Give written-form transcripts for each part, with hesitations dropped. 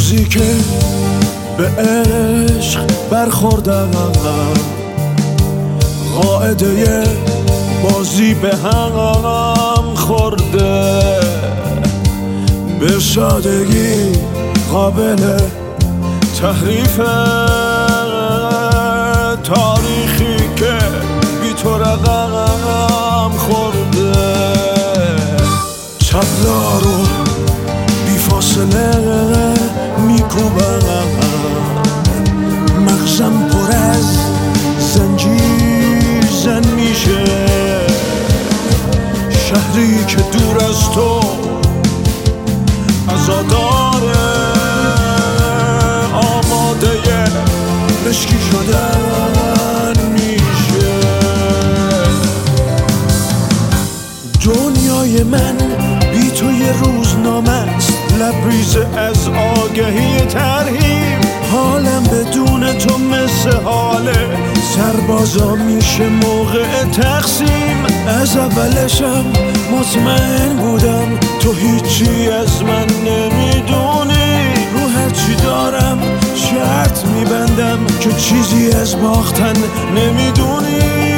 روزی که به عشق برخوردم، قاعده بازی به هم خورده، به سادگی قابل تحریفه، تاریخی که بی تو رقم خورده، تبلا رو بی فاصله میکوبم، مغزم پر از زنجیر زن میشه، شهری که دور از تو عزاداره، آماده مشکی شدن میشه. دنیای من بی تو یه روزنامه است، لبریز از آگهی ترهیم، حالم بدون تو مثل حال سربازا میشه موقع تقسیم. از اولشم مطمئن بودم تو هیچی از من نمیدونی، رو هرچی دارم شرط میبندم که چیزی از باختن نمیدونی.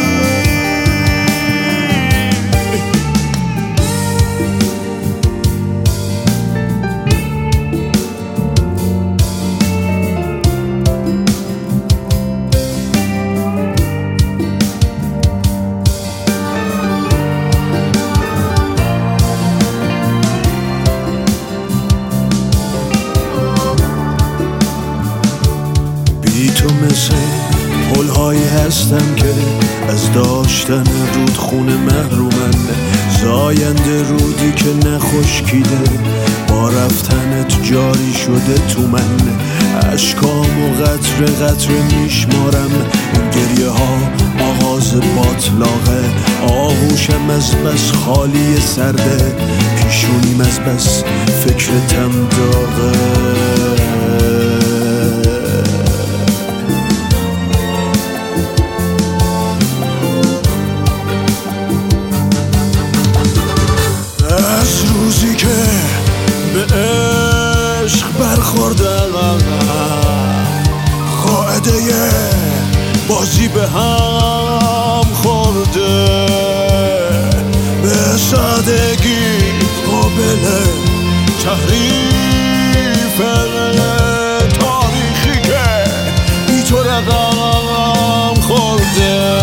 بی تو مثل پل‌هایی هستم که از داشتن رودخونه محرومن، زاینده رودی که نخشکیده، با رفتنت جاری شده تو من، اشکام و قطره قطره میشمارم، این گریه ها آغاز باطلاقه، آغوشم از بس خالی سرده، پیشونیم از بس فکرتم داغه. روزی که به عشق برخوردم، قاعده بازی به هم خورده، به سادگی قابل تحریف، تاریخی که بی تو رقم خورده.